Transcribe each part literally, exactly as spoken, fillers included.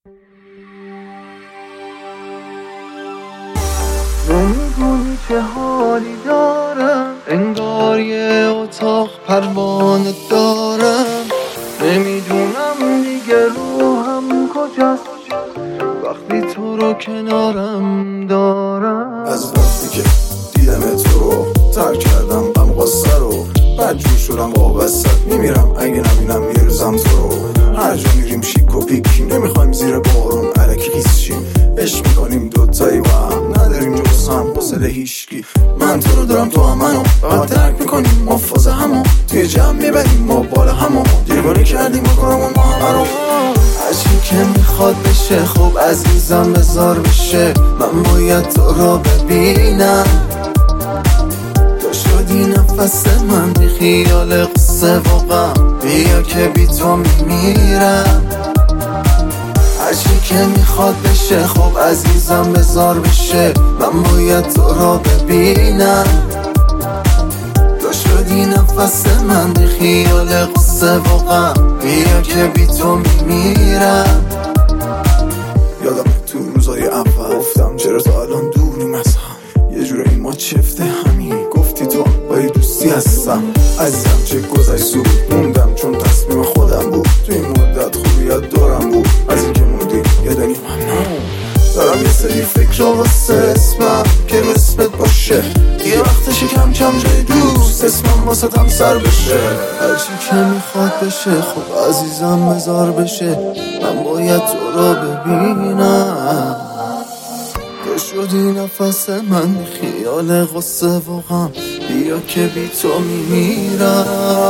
نمیدونی چه حالی دارم، انگار یه اتاق پروانه دارم. نمیدونم دیگه روحم کجاست وقتی تو رو کنارم دارم. از وقتی که دیدم تو رو ترک کردم غم قصه رو، بدجور شدم وابسته میمیرم اگه نبینم یه روزم تو رو. هر جا میریم شیک و پیک، نمیخوایم زیر بارون علکی خیس شیم. عشق میکنیم دوتایی با هم، نداریم جز هم حوصله هیشکی. من تو رو دارم تو هم منو، فقط درک میکنیم ما فاز همو. توی جمع میبریم ما بالا همو، دیوانه کردیم با کارمون ما همه رو. هرچی که میخواد بشه خب عزیزم بذار بشه، من باید تو رو ببینم. تو شدی نفس من بی خیال قصه و غم، بیا که بی تو میمیرم. هرچی که میخواد بشه خب عزیزم بذار بشه، من باید تو رو ببینم. تو شدی نفس من بی خیال قصه و غم، بیا که بی تو میمیرم. یادم تو روزای اول گفتم چرا تا الان دوریم از هم، یه جورایی ما چفته همی. گفتی تو با یه دوستی هستم عزیزم، چه گذشت زود موندم چون تصمیم خودم بود. تو این مدت خوبیت دارم بود، از اینکه موندی یادنی ممنون. دارم یه سری فکر و واسه اسمم که رو اسمت باشه، یه وقتش کم کم جای دوست اسمم واسه تم سر بشه. هرچی که میخواد بشه خب عزیزم بذار بشه، من باید تو رو ببینم. تو شدی نفس من خیال غصه و غم، بیا که بی تو میمیرم.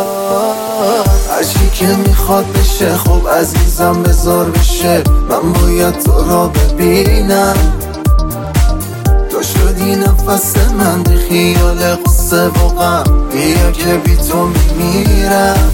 هرچی که میخواد بشه خب عزیزم بذار بشه، من باید تو رو ببینم. تو شدی نفس من بی خیال قصه و غم، بیا که بی تو میمیرم.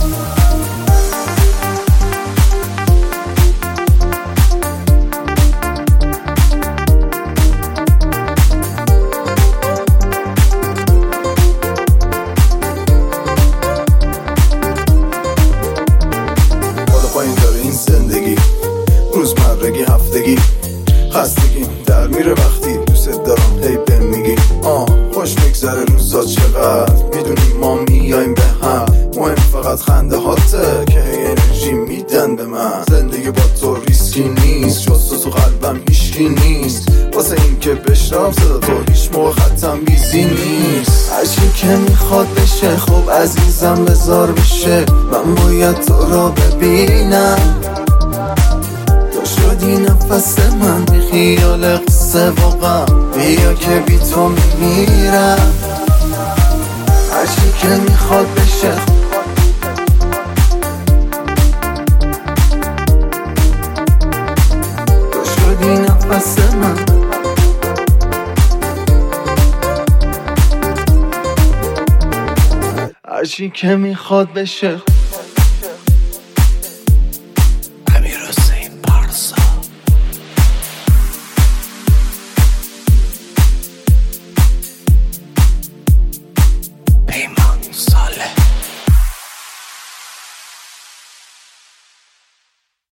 این زندگی روزمرگی هفتگی، خستگی در میره وقتی دوست دارم هی بهم میگی. آه خوش میگذره روزا چقدر، میدونی ما میایم به هم. مهم فقط خنده هاته که هی انرژی میدن به من. زندگی با تو ریسکی نیست، جز تو تو قلبم هیشکی نیست. واسه این که بشنم صدا تو هیچ موقع خطم بیزی نیست. هرچی که میخواد بشه خب عزیزم بذار بشه، من باید تو رو ببینم. تو شدی نفس من بی خیال قصه و غم، بیا که بی تو میمیرم. هرچی که میخواد بشه تو شدی نفس من. هرچی که میخواد بشه